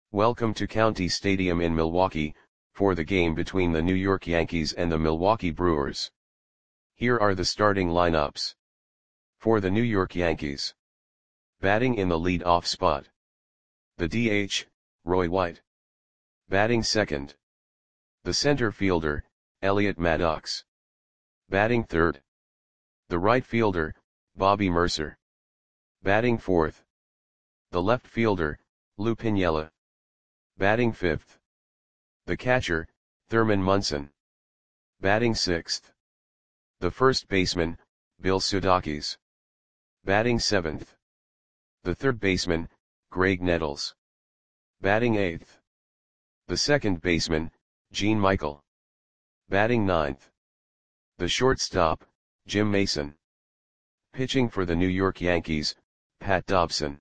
Welcome to County Stadium in Milwaukee, for the game between the New York Yankees and the Milwaukee Brewers. Here are the starting lineups. For the New York Yankees. Batting in the lead-off spot. The DH, Roy White. Batting second. The center fielder, Elliot Maddox. Batting third. The right fielder, Bobby Murcer. Batting fourth. The left fielder, Lou Piniella. Batting fifth. The catcher, Thurman Munson. Batting sixth. The first baseman, Bill Sudakis. Batting seventh. The third baseman, Graig Nettles. Batting eighth. The second baseman, Gene Michael. Batting ninth. The shortstop, Jim Mason. Pitching for the New York Yankees, Pat Dobson.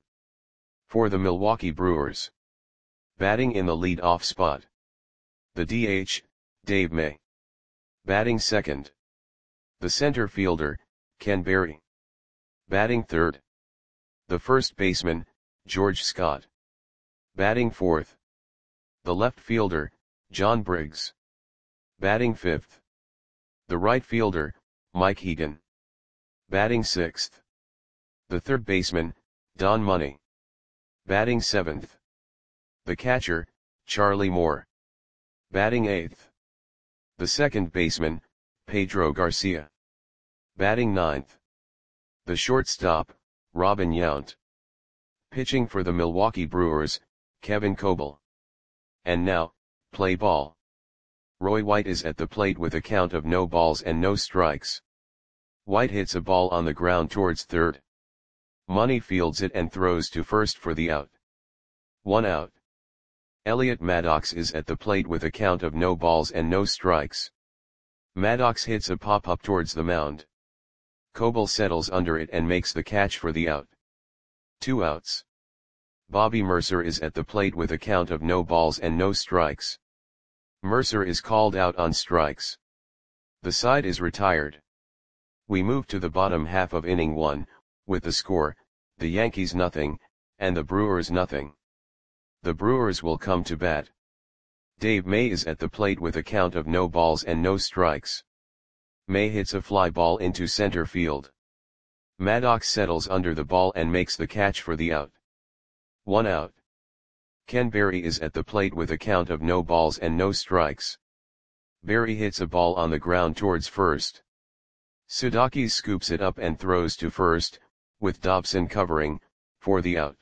For the Milwaukee Brewers. Batting in the lead-off spot. The DH, Dave May. Batting second. The center fielder, Ken Berry. Batting third. The first baseman, George Scott. Batting fourth. The left fielder, John Briggs. Batting fifth. The right fielder, Mike Hegan. Batting sixth. The third baseman, Don Money. Batting seventh. The catcher, Charlie Moore. Batting eighth. The second baseman, Pedro Garcia. Batting ninth. The shortstop, Robin Yount. Pitching for the Milwaukee Brewers, Kevin Coble. And now, play ball. Roy White is at the plate with a count of no balls and no strikes. White hits a ball on the ground towards third. Money fields it and throws to first for the out. 1 out. Elliot Maddox is at the plate with a count of no balls and no strikes. Maddox hits a pop-up towards the mound. Coble settles under it and makes the catch for the out. 2 outs. Bobby Murcer is at the plate with a count of no balls and no strikes. Murcer is called out on strikes. The side is retired. We move to the bottom half of inning 1, with the score, the Yankees nothing, and the Brewers nothing. The Brewers will come to bat. Dave May is at the plate with a count of no balls and no strikes. May hits a fly ball into center field. Maddox settles under the ball and makes the catch for the out. 1 out. Ken Berry is at the plate with a count of no balls and no strikes. Berry hits a ball on the ground towards first. Sudakis scoops it up and throws to first, with Dobson covering, for the out.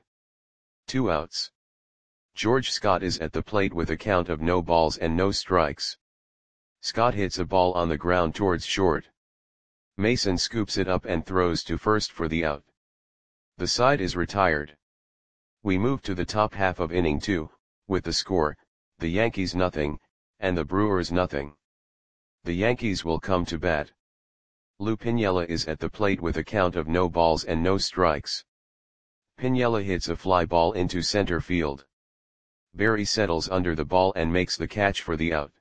2 outs. George Scott is at the plate with a count of no balls and no strikes. Scott hits a ball on the ground towards short. Mason scoops it up and throws to first for the out. The side is retired. We move to the top half of inning 2, with the score, the Yankees nothing, and the Brewers nothing. The Yankees will come to bat. Lou Piniella is at the plate with a count of no balls and no strikes. Piniella hits a fly ball into center field. Berry settles under the ball and makes the catch for the out.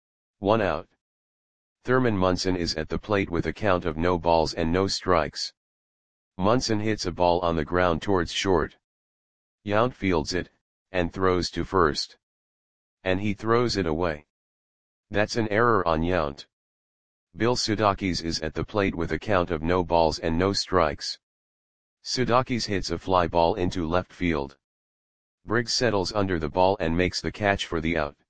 1 out. Thurman Munson is at the plate with a count of no balls and no strikes. Munson hits a ball on the ground towards short. Yount fields it, and throws to first. And he throws it away. That's an error on Yount. Bill Sudakis is at the plate with a count of no balls and no strikes. Sudakis hits a fly ball into left field. Briggs settles under the ball and makes the catch for the out.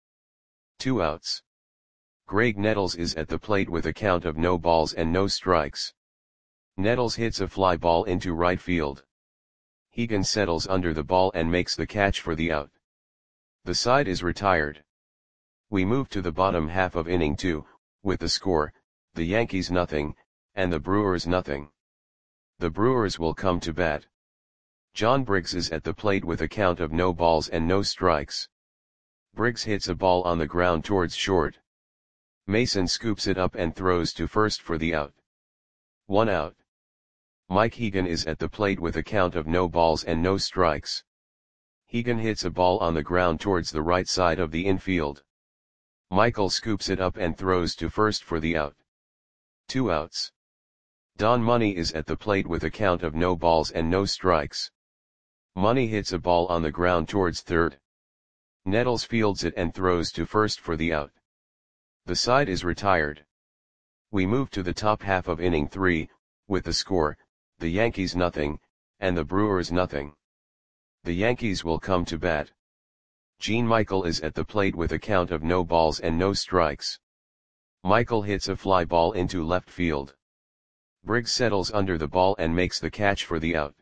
2 outs. Graig Nettles is at the plate with a count of no balls and no strikes. Nettles hits a fly ball into right field. Hegan settles under the ball and makes the catch for the out. The side is retired. We move to the bottom half of inning 2, with the score, the Yankees nothing, and the Brewers nothing. The Brewers will come to bat. John Briggs is at the plate with a count of no balls and no strikes. Briggs hits a ball on the ground towards short. Mason scoops it up and throws to first for the out. 1 out. Mike Hegan is at the plate with a count of no balls and no strikes. Hegan hits a ball on the ground towards the right side of the infield. Michael scoops it up and throws to first for the out. 2 outs. Don Money is at the plate with a count of no balls and no strikes. Money hits a ball on the ground towards third. Nettles fields it and throws to first for the out. The side is retired. We move to the top half of inning 3, with the score, the Yankees nothing, and the Brewers nothing. The Yankees will come to bat. Gene Michael is at the plate with a count of no balls and no strikes. Michael hits a fly ball into left field. Briggs settles under the ball and makes the catch for the out.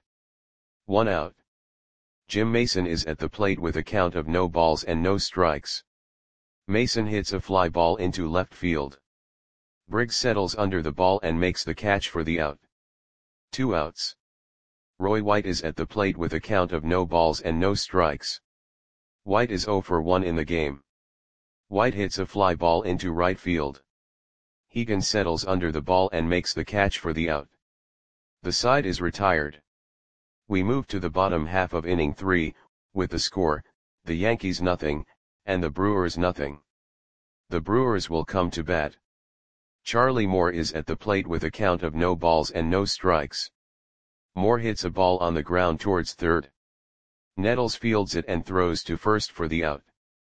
1 out. Jim Mason is at the plate with a count of no balls and no strikes. Mason hits a fly ball into left field. Briggs settles under the ball and makes the catch for the out. 2 outs. Roy White is at the plate with a count of no balls and no strikes. White is 0 for 1 in the game. White hits a fly ball into right field. Hegan settles under the ball and makes the catch for the out. The side is retired. We move to the bottom half of inning 3, with the score, the Yankees nothing, and the Brewers nothing. The Brewers will come to bat. Charlie Moore is at the plate with a count of no balls and no strikes. Moore hits a ball on the ground towards third. Nettles fields it and throws to first for the out.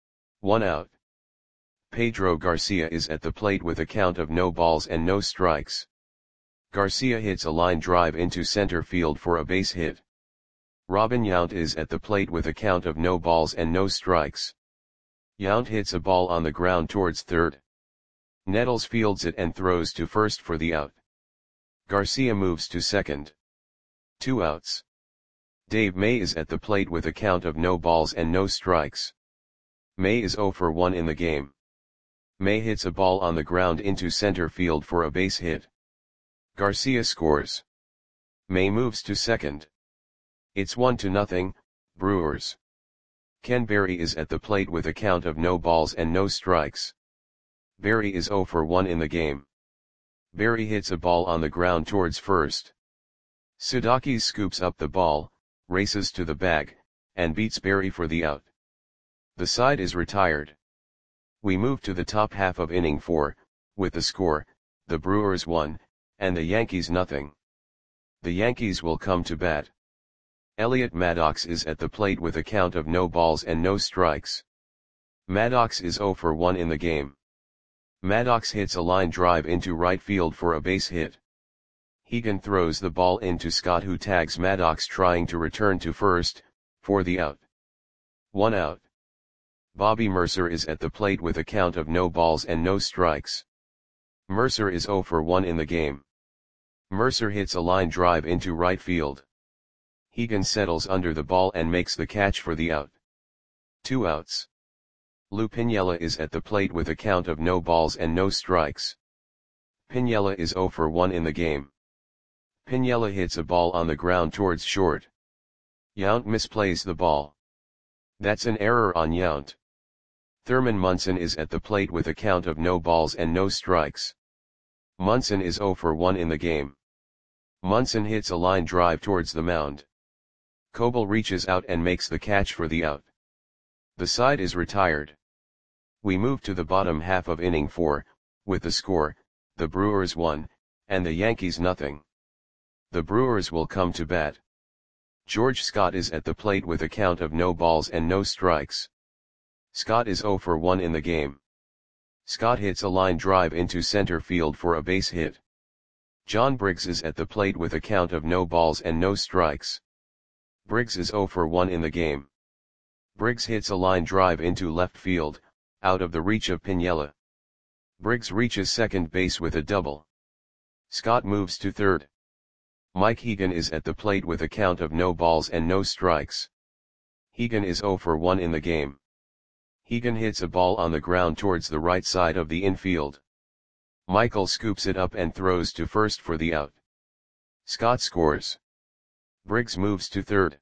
1 out. Pedro Garcia is at the plate with a count of no balls and no strikes. Garcia hits a line drive into center field for a base hit. Robin Yount is at the plate with a count of no balls and no strikes. Yount hits a ball on the ground towards third. Nettles fields it and throws to first for the out. Garcia moves to second. 2 outs. Dave May is at the plate with a count of no balls and no strikes. May is 0 for 1 in the game. May hits a ball on the ground into center field for a base hit. Garcia scores. May moves to second. It's 1-0, Brewers. Ken Berry is at the plate with a count of no balls and no strikes. Berry is 0 for 1 in the game. Berry hits a ball on the ground towards first. Sudakis scoops up the ball, races to the bag, and beats Berry for the out. The side is retired. We move to the top half of inning 4, with the score, the Brewers 1, and the Yankees nothing. The Yankees will come to bat. Elliot Maddox is at the plate with a count of no balls and no strikes. Maddox is 0 for 1 in the game. Maddox hits a line drive into right field for a base hit. Hegan throws the ball into Scott, who tags Maddox trying to return to first, for the out. 1 out. Bobby Mercer is at the plate with a count of no balls and no strikes. Mercer is 0 for 1 in the game. Mercer hits a line drive into right field. Hegan settles under the ball and makes the catch for the out. 2 outs. Lou Piniella is at the plate with a count of no balls and no strikes. Piniella is 0 for 1 in the game. Piniella hits a ball on the ground towards short. Yount misplays the ball. That's an error on Yount. Thurman Munson is at the plate with a count of no balls and no strikes. Munson is 0 for 1 in the game. Munson hits a line drive towards the mound. Coble reaches out and makes the catch for the out. The side is retired. We move to the bottom half of inning 4, with the score, the Brewers 1, and the Yankees nothing. The Brewers will come to bat. George Scott is at the plate with a count of no balls and no strikes. Scott is 0 for 1 in the game. Scott hits a line drive into center field for a base hit. John Briggs is at the plate with a count of no balls and no strikes. Briggs is 0 for 1 in the game. Briggs hits a line drive into left field, out of the reach of Piniella. Briggs reaches second base with a double. Scott moves to third. Mike Hegan is at the plate with a count of no balls and no strikes. Hegan is 0 for 1 in the game. Hegan hits a ball on the ground towards the right side of the infield. Michael scoops it up and throws to first for the out. Scott scores. Briggs moves to third.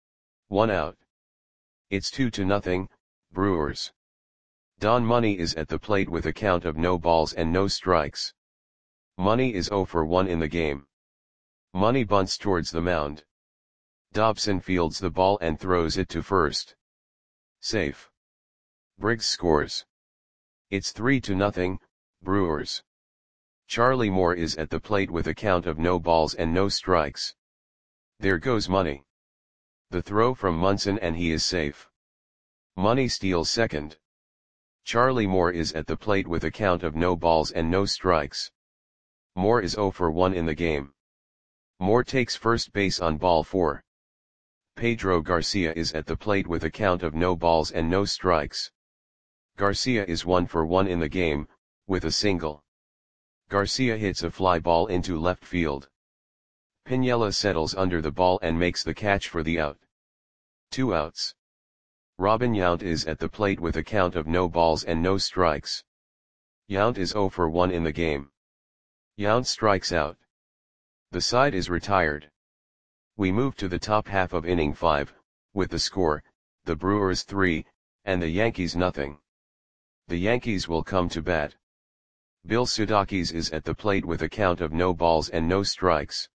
1 out. It's 2-0, Brewers. Don Money is at the plate with a count of no balls and no strikes. Money is 0 for 1 in the game. Money bunts towards the mound. Dobson fields the ball and throws it to first. Safe. Briggs scores. It's 3-0, Brewers. Charlie Moore is at the plate with a count of no balls and no strikes. There goes Money. The throw from Munson and he is safe. Money steals second. Charlie Moore is at the plate with a count of no balls and no strikes. Moore is 0 for 1 in the game. Moore takes first base on ball 4. Pedro Garcia is at the plate with a count of no balls and no strikes. Garcia is 1 for 1 in the game, with a single. Garcia hits a fly ball into left field. Piniella settles under the ball and makes the catch for the out. 2 outs. Robin Yount is at the plate with a count of no balls and no strikes. Yount is 0 for 1 in the game. Yount strikes out. The side is retired. We move to the top half of inning 5, with the score, the Brewers 3, and the Yankees nothing. The Yankees will come to bat. Bill Sudakis is at the plate with a count of no balls and no strikes.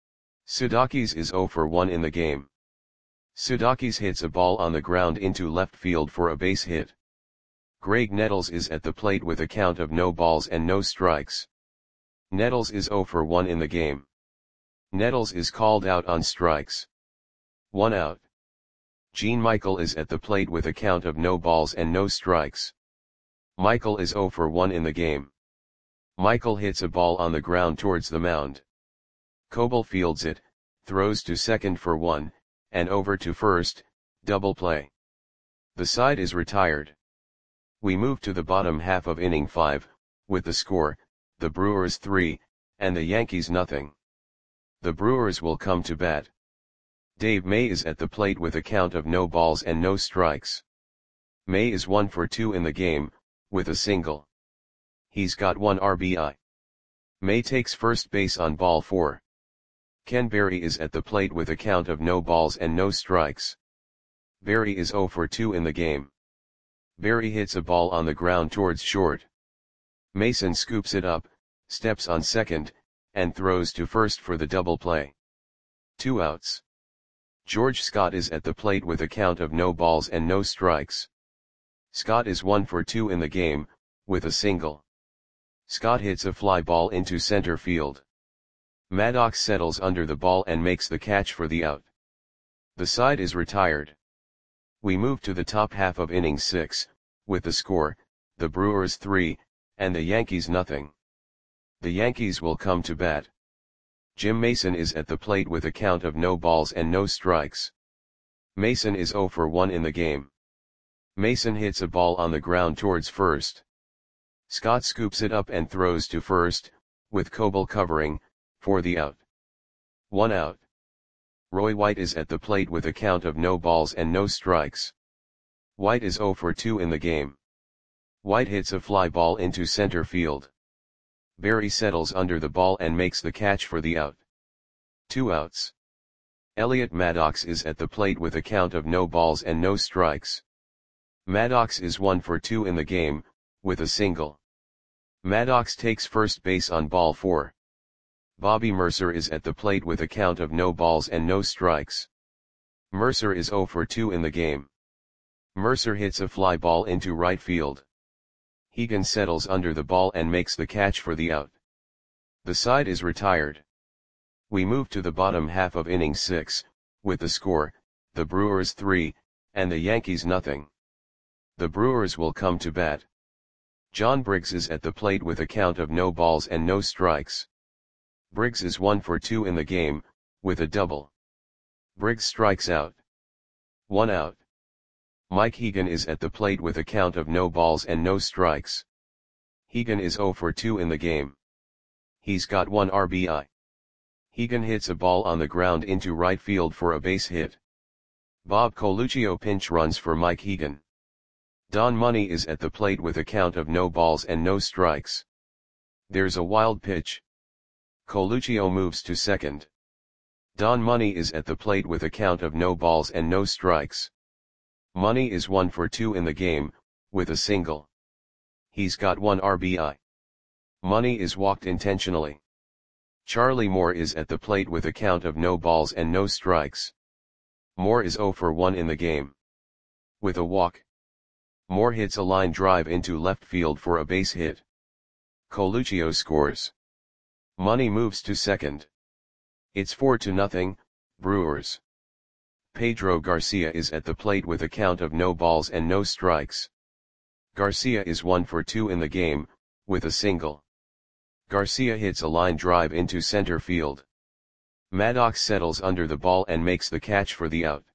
Sudakis is 0 for 1 in the game. Sudakis hits a ball on the ground into left field for a base hit. Greg Nettles is at the plate with a count of no balls and no strikes. Nettles is 0 for 1 in the game. Nettles is called out on strikes. 1 out. Gene Michael is at the plate with a count of no balls and no strikes. Michael is 0 for 1 in the game. Michael hits a ball on the ground towards the mound. Coble fields it, throws to second for 1, and over to first, double play. The side is retired. We move to the bottom half of inning 5, with the score, the Brewers 3, and the Yankees nothing. The Brewers will come to bat. Dave May is at the plate with a count of no balls and no strikes. May is 1 for 2 in the game, with a single. He's got 1 RBI. May takes first base on ball 4. Ken Berry is at the plate with a count of no balls and no strikes. Berry is 0 for 2 in the game. Berry hits a ball on the ground towards short. Mason scoops it up, steps on second, and throws to first for the double play. 2 outs. George Scott is at the plate with a count of no balls and no strikes. Scott is 1 for 2 in the game, with a single. Scott hits a fly ball into center field. Maddox settles under the ball and makes the catch for the out. The side is retired. We move to the top half of inning 6, with the score, the Brewers 3, and the Yankees nothing. The Yankees will come to bat. Jim Mason is at the plate with a count of no balls and no strikes. Mason is 0 for 1 in the game. Mason hits a ball on the ground towards first. Scott scoops it up and throws to first, with Coble covering, for the out. 1 out. Roy White is at the plate with a count of no balls and no strikes. White is 0 for 2 in the game. White hits a fly ball into center field. Berry settles under the ball and makes the catch for the out. 2 outs. Elliot Maddox is at the plate with a count of no balls and no strikes. Maddox is 1 for 2 in the game, with a single. Maddox takes first base on ball 4. Bobby Mercer is at the plate with a count of no balls and no strikes. Mercer is 0 for 2 in the game. Mercer hits a fly ball into right field. Hegan settles under the ball and makes the catch for the out. The side is retired. We move to the bottom half of inning 6, with the score, the Brewers 3, and the Yankees nothing. The Brewers will come to bat. John Briggs is at the plate with a count of no balls and no strikes. Briggs is 1 for 2 in the game, with a double. Briggs strikes out. 1 out. Mike Hegan is at the plate with a count of no balls and no strikes. Hegan is 0 for 2 in the game. He's got 1 RBI. Hegan hits a ball on the ground into right field for a base hit. Bob Coluccio pinch runs for Mike Hegan. Don Money is at the plate with a count of no balls and no strikes. There's a wild pitch. Coluccio moves to second. Don Money is at the plate with a count of no balls and no strikes. Money is 1 for 2 in the game, with a single. He's got 1 RBI. Money is walked intentionally. Charlie Moore is at the plate with a count of no balls and no strikes. Moore is 0 for 1 in the game. With a walk. Moore hits a line drive into left field for a base hit. Coluccio scores. Money moves to second. It's 4-0, Brewers. Pedro Garcia is at the plate with a count of no balls and no strikes. Garcia is 1 for 2 in the game, with a single. Garcia hits a line drive into center field. Maddox settles under the ball and makes the catch for the out.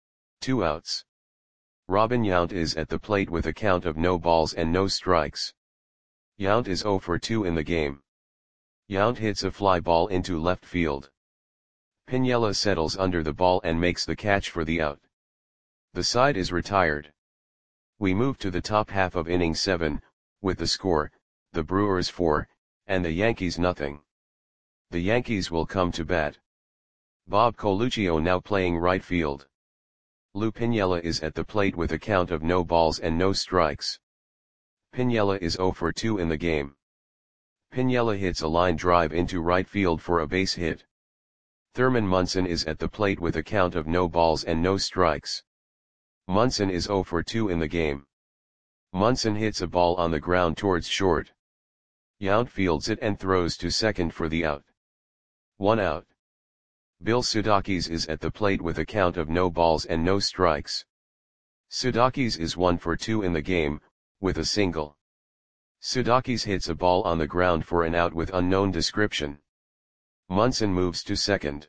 2 outs. Robin Yount is at the plate with a count of no balls and no strikes. Yount is 0 for 2 in the game. Yount hits a fly ball into left field. Piniella settles under the ball and makes the catch for the out. The side is retired. We move to the top half of inning 7, with the score, the Brewers 4, and the Yankees nothing. The Yankees will come to bat. Bob Coluccio now playing right field. Lou Piniella is at the plate with a count of no balls and no strikes. Piniella is 0 for 2 in the game. Piniella hits a line drive into right field for a base hit. Thurman Munson is at the plate with a count of no balls and no strikes. Munson is 0 for 2 in the game. Munson hits a ball on the ground towards short. Yount fields it and throws to second for the out. 1 out. Bill Sudakis is at the plate with a count of no balls and no strikes. Sudakis is 1 for 2 in the game, with a single. Sudakis hits a ball on the ground for an out with unknown description. Munson moves to second.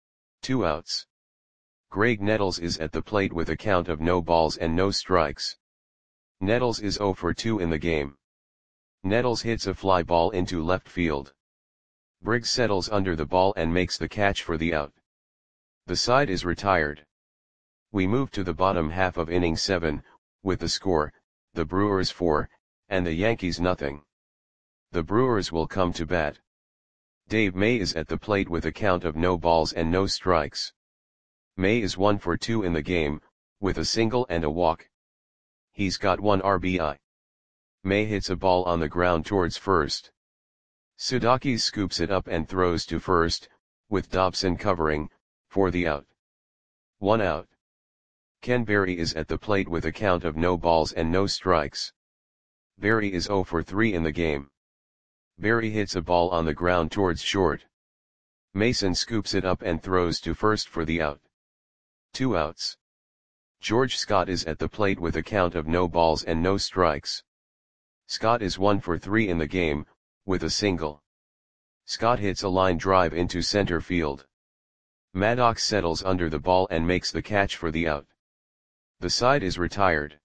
2 outs. Greg Nettles is at the plate with a count of no balls and no strikes. Nettles is 0 for 2 in the game. Nettles hits a fly ball into left field. Briggs settles under the ball and makes the catch for the out. The side is retired. We move to the bottom half of inning 7, with the score, the Brewers 4, and the Yankees nothing. The Brewers will come to bat. Dave May is at the plate with a count of no balls and no strikes. May is 1 for 2 in the game, with a single and a walk. He's got 1 RBI. May hits a ball on the ground towards first. Sudakis scoops it up and throws to first, with Dobson covering, for the out. 1 out. Ken Berry is at the plate with a count of no balls and no strikes. Berry is 0 for 3 in the game. Berry hits a ball on the ground towards short. Mason scoops it up and throws to first for the out. 2 outs. George Scott is at the plate with a count of no balls and no strikes. Scott is 1 for 3 in the game, with a single. Scott hits a line drive into center field. Maddox settles under the ball and makes the catch for the out. The side is retired.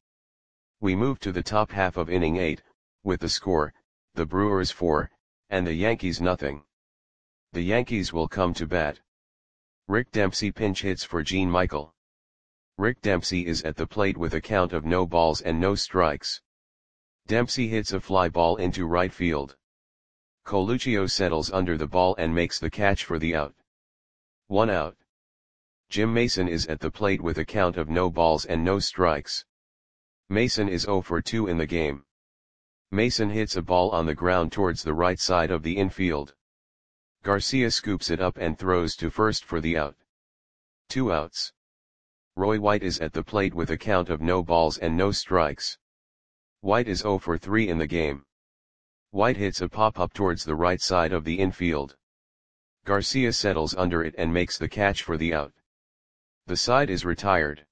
We move to the top half of inning 8, with the score, the Brewers 4, and the Yankees nothing. The Yankees will come to bat. Rick Dempsey pinch hits for Gene Michael. Rick Dempsey is at the plate with a count of no balls and no strikes. Dempsey hits a fly ball into right field. Coluccio settles under the ball and makes the catch for the out. 1 out. Jim Mason is at the plate with a count of no balls and no strikes. Mason is 0 for 2 in the game. Mason hits a ball on the ground towards the right side of the infield. Garcia scoops it up and throws to first for the out. 2 outs. Roy White is at the plate with a count of no balls and no strikes. White is 0 for 3 in the game. White hits a pop-up towards the right side of the infield. Garcia settles under it and makes the catch for the out. The side is retired.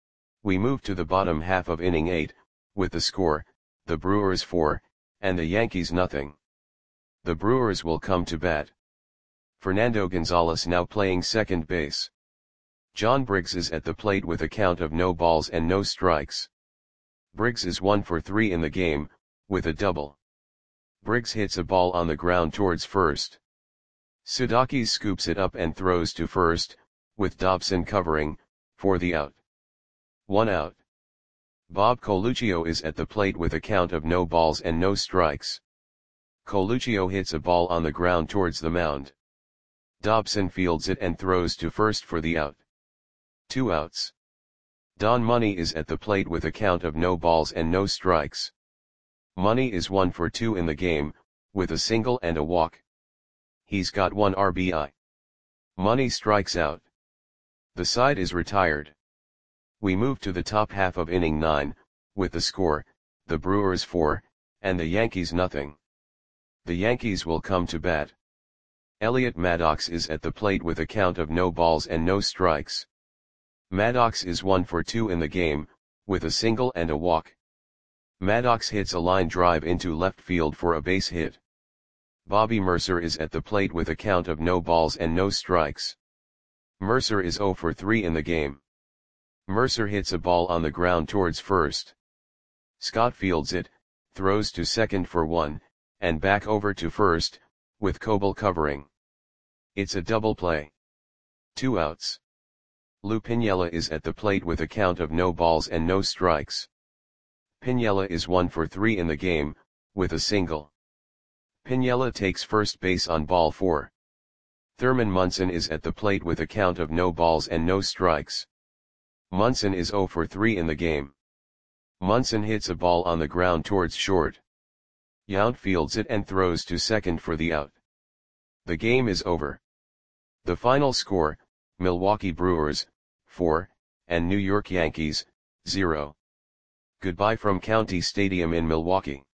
We move to the bottom half of inning 8, with the score, the Brewers 4, and the Yankees nothing. The Brewers will come to bat. Fernando Gonzalez now playing second base. John Briggs is at the plate with a count of no balls and no strikes. Briggs is 1 for 3 in the game, with a double. Briggs hits a ball on the ground towards first. Sudakis scoops it up and throws to first, with Dobson covering, for the out. 1 out. Bob Coluccio is at the plate with a count of no balls and no strikes. Coluccio hits a ball on the ground towards the mound. Dobson fields it and throws to first for the out. 2 outs. Don Money is at the plate with a count of no balls and no strikes. Money is 1 for 2 in the game, with a single and a walk. He's got 1 RBI. Money strikes out. The side is retired. We move to the top half of inning 9, with the score, the Brewers 4, and the Yankees nothing. The Yankees will come to bat. Elliot Maddox is at the plate with a count of no balls and no strikes. Maddox is 1 for 2 in the game, with a single and a walk. Maddox hits a line drive into left field for a base hit. Bobby Murcer is at the plate with a count of no balls and no strikes. Murcer is 0 for 3 in the game. Murcer hits a ball on the ground towards first. Scott fields it, throws to second for 1, and back over to first, with Coble covering. It's a double play. 2 outs. Lou Piniella is at the plate with a count of no balls and no strikes. Piniella is 1 for 3 in the game, with a single. Piniella takes first base on ball 4. Thurman Munson is at the plate with a count of no balls and no strikes. Munson is 0 for 3 in the game. Munson hits a ball on the ground towards short. Yount fields it and throws to second for the out. The game is over. The final score, Milwaukee Brewers, 4, and New York Yankees, 0. Goodbye from County Stadium in Milwaukee.